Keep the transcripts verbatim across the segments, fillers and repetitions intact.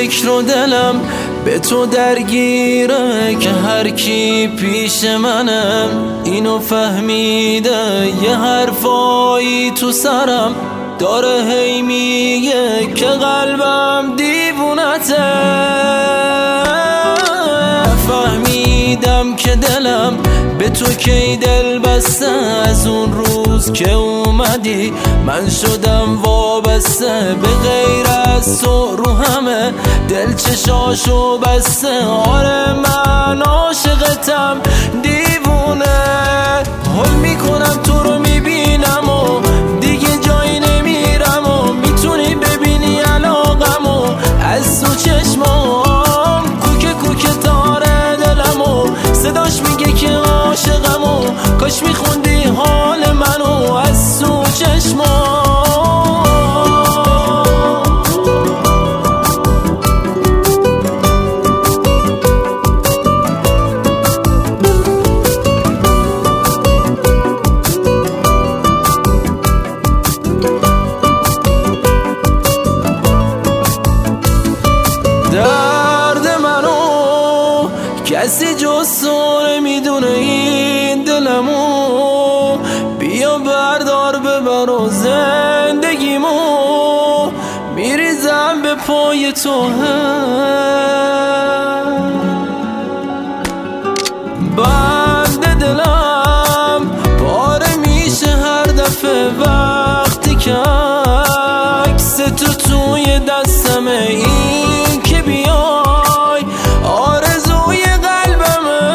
فکر و دلم به تو درگیره که هر کی پیش منم اینو فهمیده. یه حرفایی تو سرم داره هی میگه که قلبم دیوونته. فهمیدم که دلم به تو کی دل بسته، از اون روز که اومدی من شدم وابسته. به غیر از تو رو همه دل چشاشو بسته. آره من عاشقتم دیوونه، حل میکنم تو رو میبینم و دیگه جایی نمیرم و میتونی ببینی علاقم و از تو چشمام کوکه کوکه تاره دلم و صداش میگه که عاشقم و کاش میخوندی حال منو از تو چشمام. درد منو کسی جز تو نمیدونه، این دلمو بیا بردار ببر و زندگیمو میریزم به پای تو. بند دلم پاره میشه هر دفعه وقتی که عکس تو توی دستمه. این که بیای آرزوی قلبمه،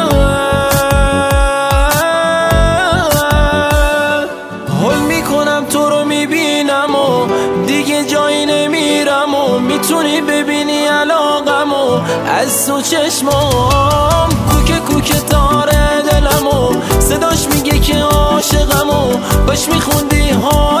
حل میکنم تو رو میبینم و دیگه جایی نمیرم و میتونی ببینی علاقم و از تو چشمام کوکه کوکه تاره دلم و صداش میگه که عاشقم و کاش میخوندی ها